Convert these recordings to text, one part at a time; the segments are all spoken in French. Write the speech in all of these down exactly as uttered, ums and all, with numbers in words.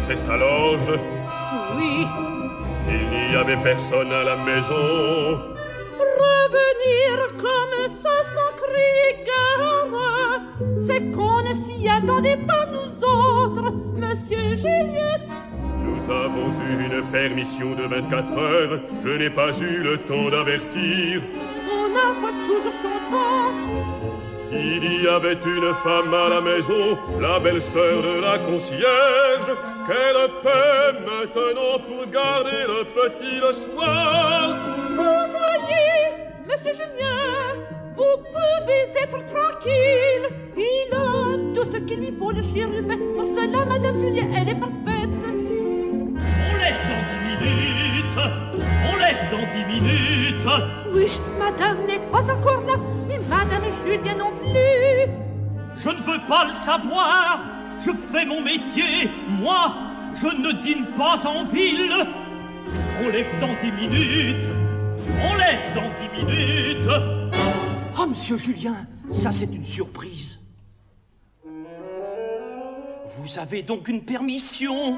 c'est sa loge? Oui. Il n'y avait personne à la maison. Revenir comme ça sans crier gare, c'est qu'on ne s'y attendait pas nous autres, monsieur Julien. Nous avons eu une permission de vingt-quatre heures. Je n'ai pas eu le temps d'avertir. On n'a pas toujours son temps. Il y avait une femme à la maison, la belle-sœur de la concierge. Quelle paix maintenant pour garder le petit le soir. Vous voyez, monsieur Julien, vous pouvez être tranquille. Il a tout ce qu'il lui faut, le chérubin. Pour cela, madame Julien, elle est parfaite. On lève dans dix minutes. On lève dans dix minutes. Oui, madame n'est pas encore là, mais madame Julien non plus. Je ne veux pas le savoir. Je fais mon métier. Moi, je ne dîne pas en ville. On lève dans dix minutes. On lève dans dix minutes. Oh, monsieur Julien, ça c'est une surprise. Vous avez donc une permission?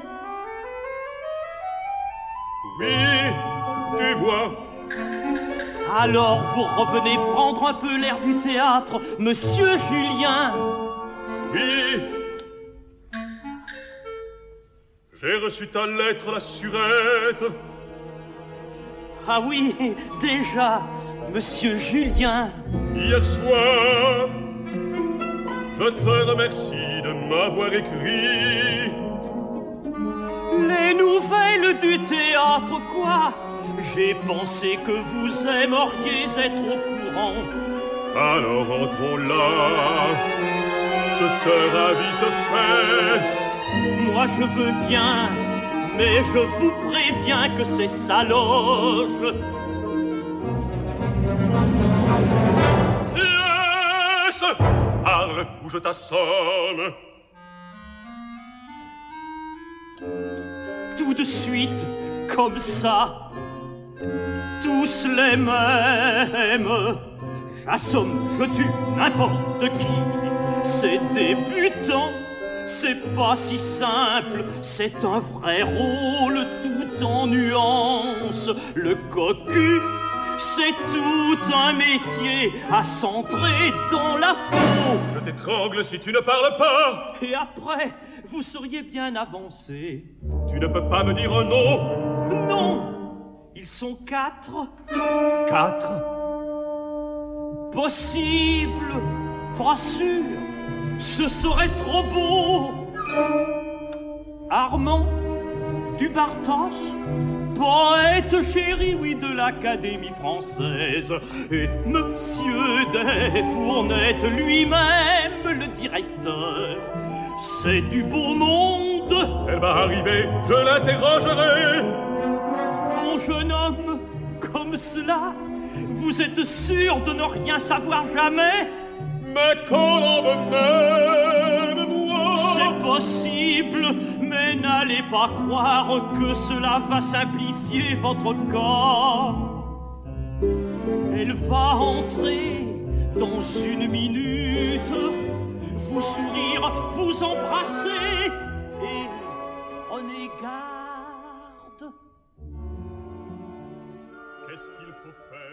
Oui, tu vois. Alors vous revenez prendre un peu l'air du théâtre, monsieur Julien. Oui. J'ai reçu ta lettre, la surette. Ah oui, déjà, monsieur Julien. Hier soir, je te remercie de m'avoir écrit. Les nouvelles du théâtre, quoi? J'ai pensé que vous aimeriez être au courant. Alors entrons là, ce sera vite fait. Moi je veux bien, mais je vous préviens que c'est sa loge. Pièce, parle ou je t'assomme. Tout de suite, comme ça, tous les mêmes. J'assomme, je tue n'importe qui. C'est débutant, c'est pas si simple. C'est un vrai rôle tout en nuances. Le cocu, c'est tout un métier à s'entrer dans la peau. Je t'étrangle si tu ne parles pas. Et après, vous seriez bien avancé. Tu ne peux pas me dire un nom. Non. Ils sont quatre. Quatre. Possible. Pas sûr. Ce serait trop beau. Armand Dubartas, poète chéri, oui, de l'Académie française, et Monsieur Desfournettes lui-même, le directeur. C'est du beau monde. Elle va arriver, je l'interrogerai. Mon jeune homme, comme cela, vous êtes sûr de ne rien savoir jamais? Mais quand l'on me mène, moi... C'est possible, mais n'allez pas croire que cela va simplifier votre cas. Elle va entrer dans une minute, vous sourire, vous embrasser, et prenez garde. Qu'est-ce qu'il faut faire?